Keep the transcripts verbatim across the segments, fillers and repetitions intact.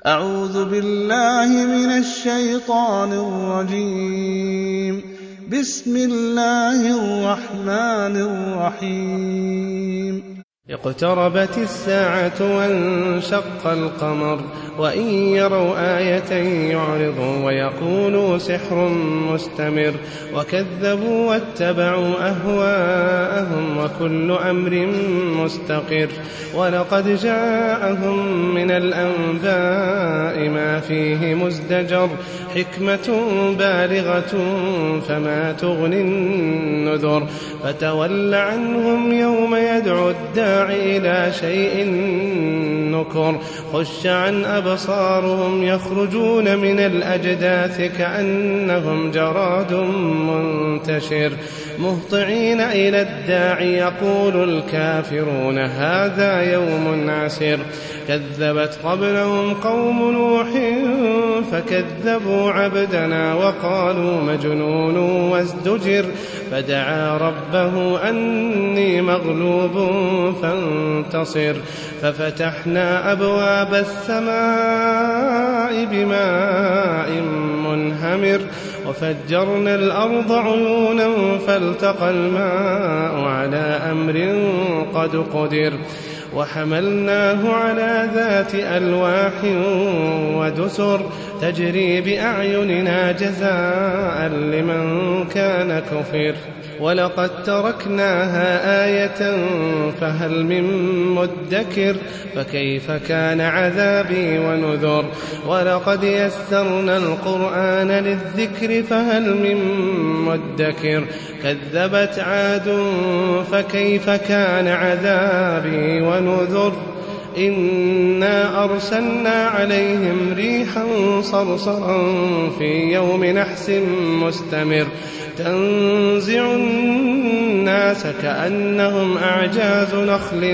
أعوذ بالله من الشيطان الرجيم. بسم الله الرحمن الرحيم. اقتربت الساعة وانشق القمر وإن يروا آية يعرضوا ويقولوا سحر مستمر وكذبوا واتبعوا أهواءهم وكل أمر مستقر ولقد جاءهم من الأنباء ما فيه مزدجر حكمة بالغة فما تغني النذر فتول عنهم يوم يدعو الداعي إلى شيء نكر خش عن أبصارهم يخرجون من الأجداث كأنهم جراد منتشر مهطعين إلى الداعي يقول الكافرون هذا يوم عسر كذبت قبلهم قوم نوح فكذبوا عبدنا وقالوا مجنون وازدجر فدعا ربه أني مغلوب فانتصر ففتحنا أبواب السماء بماء منهمر وفجرنا الأرض عيونا فالتقى الماء على أمر قد قدر وحملناه على ذات ألواح ودسر تجري بأعيننا جزاء لمن كان كفر ولقد تركناها آية فهل من مدكر فكيف كان عذابي ونذر ولقد يسرنا القرآن للذكر فهل من مدكر كذبت عاد فكيف كان عذابي ونذر إنا أرسلنا عليهم ريحا صرصرا في يوم نحس مستمر تنزع الناس كأنهم أعجاز نخل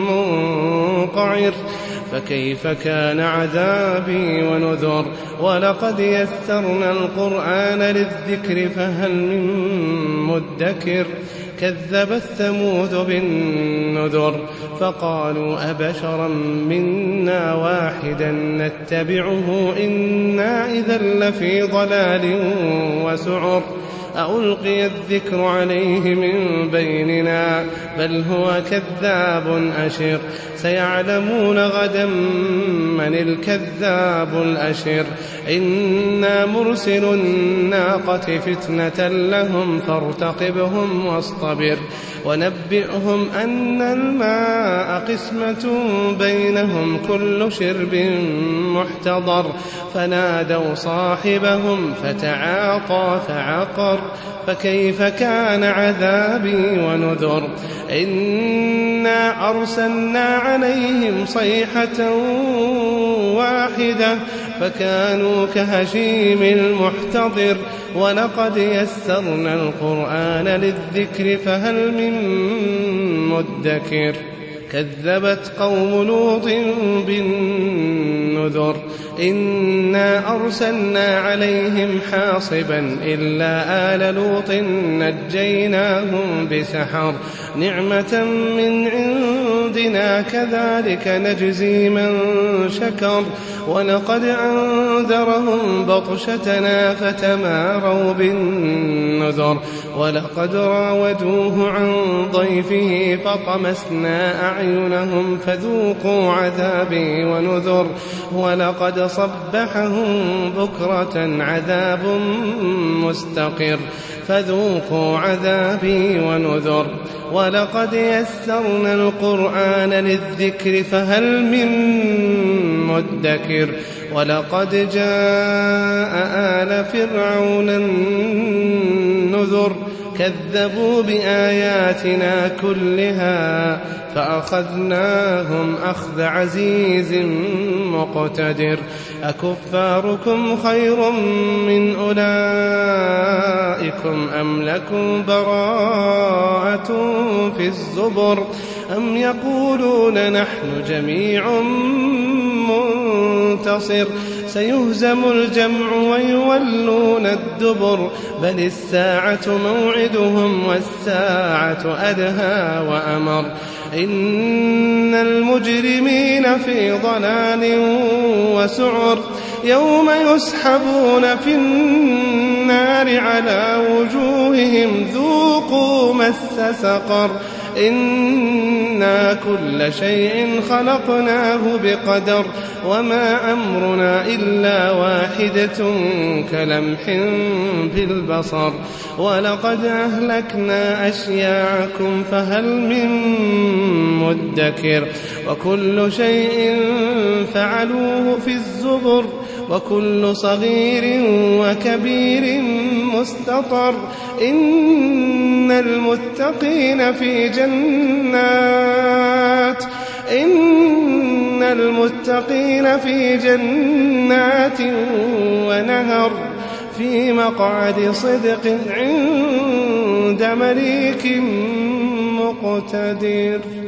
منقعر فكيف كان عذابي ونذر ولقد يسرنا القرآن للذكر فهل من مدكر كذبت ثمود بالنذر فقالوا أبشرا منا واحدا نتبعه إنا إذا لفي ضلال وسعر ألقي الذكر عليه من بيننا بل هو كذاب أشر سيعلمون غدا من الكذاب الأشر إنا مرسل الناقة فتنة لهم فارتقبهم واصطبر ونبئهم أن الماء قسمة بينهم كل شرب محتضر فنادوا صاحبهم فتعاطى فعقر فكيف كان عذابي ونذر إنا أرسلنا عليهم صيحة واحدة فكانوا كهشيم المحتضر ولقد يسرنا القرآن للذكر فهل من مدكر كذبت قوم لوط بالنذر إنا أرسلنا عليهم حاصبا إلا آل لوط نجيناهم بسحر نعمة من عندنا كذلك نجزي من شكر ولقد أنذرهم بطشتنا فتماروا بالنذر ولقد راودوه عن ضيفه فطمسنا أعينهم فذوقوا عذابي ونذر ولقد صبحهم بكرة عذاب مستقر فذوقوا عذابي ونذر ولقد يسرنا القرآن للذكر فهل من مدكر ولقد جاء آل فرعون النذر كذبوا بآياتنا كلها فأخذناهم أخذ عزيز مقتدر أكفاركم خير من أولئكم أم لكم براءة في الزبر أم يقولون نحن جميع منتصر سيهزم الجمع ويولون الدبر بل الساعة موعدهم والساعة أدهى وأمر إن المجرمين في ضلال وسعر يوم يسحبون في النار على وجوههم ذوقوا مس سقر إنا كل شيء خلقناه بقدر وما أمرنا إلا واحدة كلمح بالبصر ولقد أهلكنا أشياعكم فهل من مدكر وكل شيء فعلوه في الزبر وكل صغير وكبير مستطر إن المتقين في جنات إن المتقين في جنات ونهر في مقعد صدق عند مليك مقتدر.